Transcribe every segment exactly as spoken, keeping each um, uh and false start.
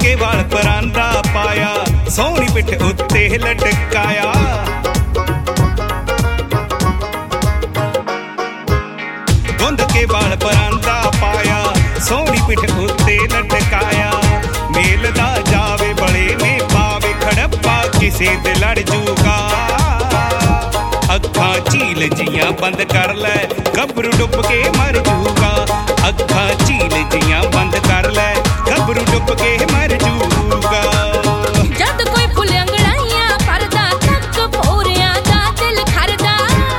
के वाल परांदा पाया, सोहनी पिठ उत्ते लटकाया। धुंध के वाल परांदा पाया, सोहनी पिठ उत्ते लटकाया। मेल दा जावे बड़े ने पावे खड़प्पा, किसे ते लड़ जूगा। अखां झील जियां बंद कर लै, गभरू डुब के मर जूगा। अखां झील जियां बंद कर लै, गभरू डुब के मर जूगा। जद कोई फुल अंगड़ाइयां परदा तक भोरियां दा दिल खरदा।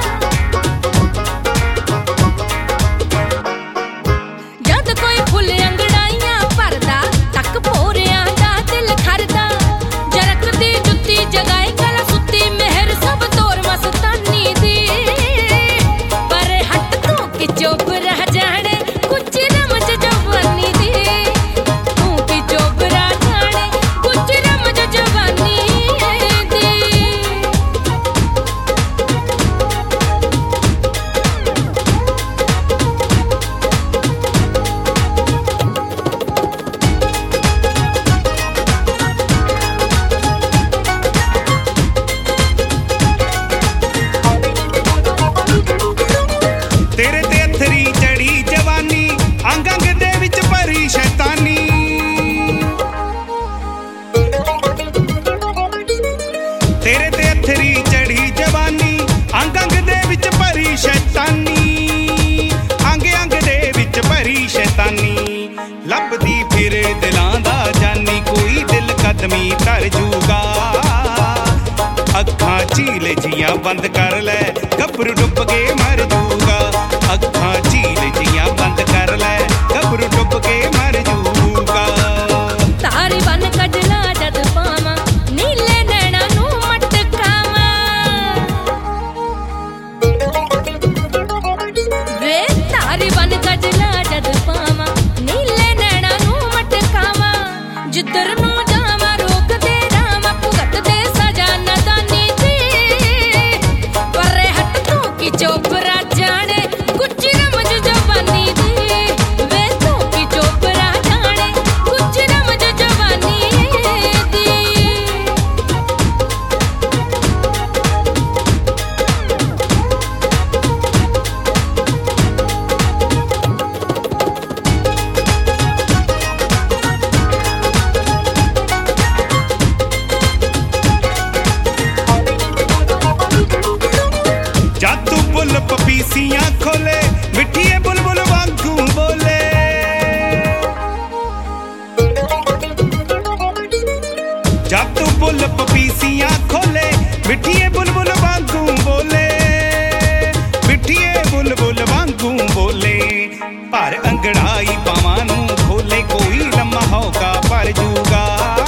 जद कोई फुल अंगड़ाइयां परदा तक भोरियां दा दिल खरदा। जरकदी जुत्ती जगाई गला सुत्ती मेहर सब तोर मस्तानी दी। पर हट तू कि चुप रह जाने कुछ रमज जवानी दी। तू कि चुप रह जाने कुछ रमज जवानी दी। तेरे ते अथरी चढ़ी जवानी, अंग अंग दे विच भरी शैतानी। तेरे ते अथरी चढ़ी जवानी, अंग अंग दे विच भरी शैतानी। अंग अंग दे विच भरी शैतानी। लभदी फिर दिलां दा जानी, कोई दिल कदमी धर जूगा। अखां झील जियां बंद कर लै, गभरू डुब के मर जूगा। अखां झील जियां बंद कर लै, गभरू डुब के मर जूगा। तारी बन कजला जद पावां, नीले नैना नू मटकावां। वे तारी बन कजला जद पावां, नीले नैना नू मटकावां। जिधर नू जावां रोक दे रावां, भुगत दे सजा नदानी दी। पर हट तू कि चुप रह जाने कुछ रमज जवानी दी। वे तू कि चुप रह जाने कुछ रमज जवानी दी। जादू बुल पपीसियां खोले, मिठिए बुलबुल वांगू बोले। जादू बुल पपीसियां खोले, मिठिए बुलबुल वांगू बोले। मिठिए बुलबुल वांगू बोले। पर अंगड़ाई पावां नू खोले, कोई लम्हा होका पर जूगा।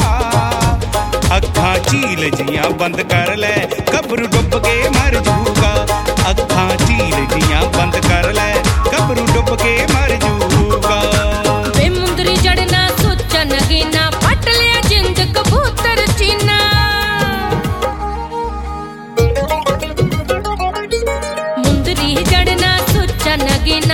अखां झील जियां बंद कर लै, गभरू डुब के मर जूगा। अखां झील जियां बंद कर लै, गभरू डुब के मर जूगा। वे मुंदरी जड़ना सोचा नगीना, पट लिया जिंद कबूतर चीना। मुंदरी जड़ना सोचा नगीना,